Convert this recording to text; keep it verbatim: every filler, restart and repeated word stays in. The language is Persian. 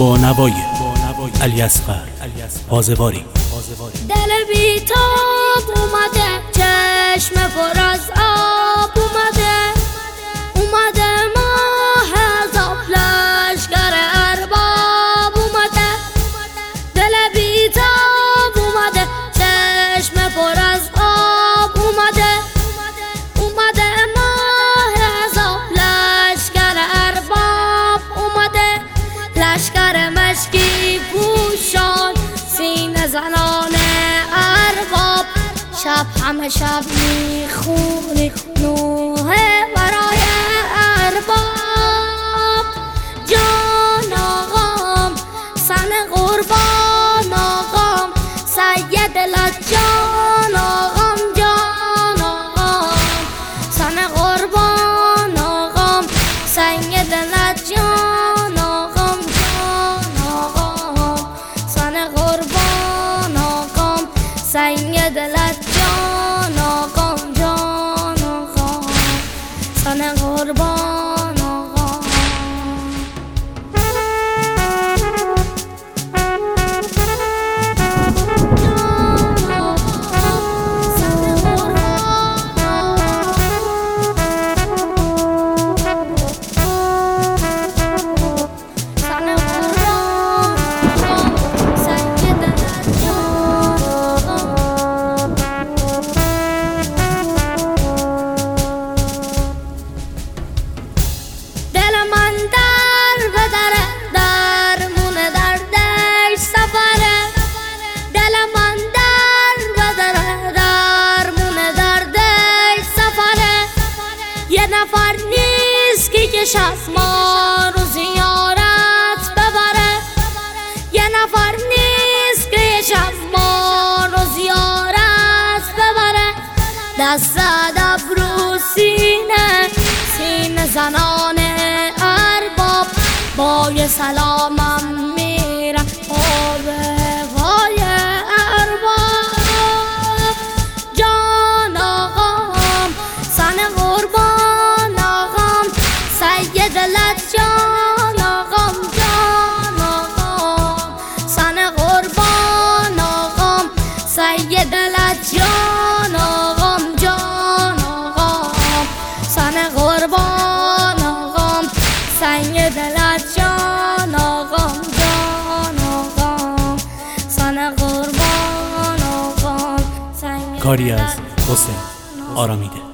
با نوای علیاصغر پازواری. دل بیتاب اومده، چشم پر از آب اومده، اومده ماه عذاب، لشکر ارباب اومده. دل بیتاب اومده، چشم پر از آب اومده، اومده ماه عذاب، لشکر ارباب اومده. لشکر مشکی پوشان، سینه زنان ارباب، شب همه شب میخونی نوحه برای ارباب. جان آقام سن قربان آقام، سید لجان آقام، جان آقام سن قربان آقام، سید لجان آقام، جان آقام سن قربان آقام، سید لجان آقام، جان آقام سن قربان آقام. یه نفر نیست که کش از ما رو زیارت ببره، یه نفر نیست که یه شب ما رو زیارت ببره. دست ادب رو سینه، سینه زنان ارباب، با یه سلامم میرم آبه های ارباب. جان آقام سن قربان آقام، سید لجان آقام، جان آقام سن قربان آقام، سید لجان آقام، جان آقام سن قربان آقام، سید لجان آقام، جان آقام سن قربان آقام. کاری از حسین آرامیده.